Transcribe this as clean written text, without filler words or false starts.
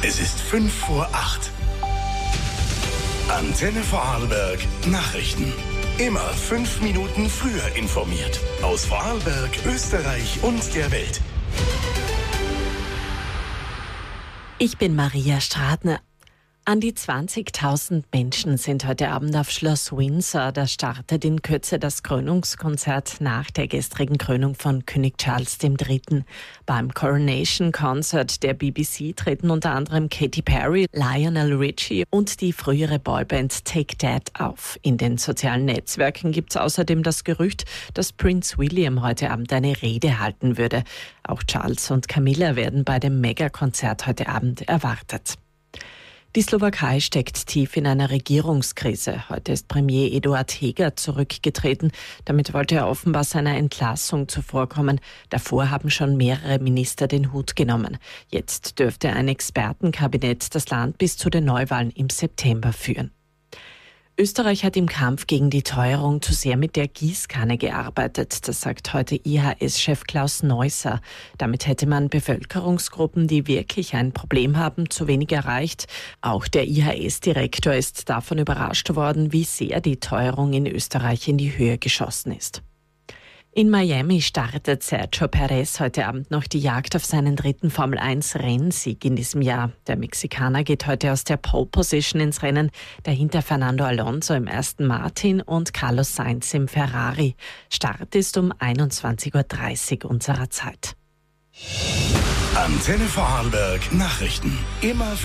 Es ist 5:05. Antenne Vorarlberg Nachrichten. Immer 5 Minuten früher informiert. Aus Vorarlberg, Österreich und der Welt. Ich bin Maria Stratner. An die 20.000 Menschen sind heute Abend auf Schloss Windsor. Da startet in Kürze das Krönungskonzert nach der gestrigen Krönung von König Charles III. Beim Coronation Concert der BBC treten unter anderem Katy Perry, Lionel Richie und die frühere Boyband Take That auf. In den sozialen Netzwerken gibt es außerdem das Gerücht, dass Prince William heute Abend eine Rede halten würde. Auch Charles und Camilla werden bei dem Megakonzert heute Abend erwartet. Die Slowakei steckt tief in einer Regierungskrise. Heute ist Premier Eduard Heger zurückgetreten. Damit wollte er offenbar seiner Entlassung zuvorkommen. Davor haben schon mehrere Minister den Hut genommen. Jetzt dürfte ein Expertenkabinett das Land bis zu den Neuwahlen im September führen. Österreich hat im Kampf gegen die Teuerung zu sehr mit der Gießkanne gearbeitet. Das sagt heute IHS-Chef Klaus Neusser. Damit hätte man Bevölkerungsgruppen, die wirklich ein Problem haben, zu wenig erreicht. Auch der IHS-Direktor ist davon überrascht worden, wie sehr die Teuerung in Österreich in die Höhe geschossen ist. In Miami startet Sergio Perez heute Abend noch die Jagd auf seinen 3. Formel-1-Rennsieg in diesem Jahr. Der Mexikaner geht heute aus der Pole Position ins Rennen, dahinter Fernando Alonso im Aston Martin und Carlos Sainz im Ferrari. Start ist um 21:30 Uhr unserer Zeit. Antenne Vorarlberg Nachrichten. Immer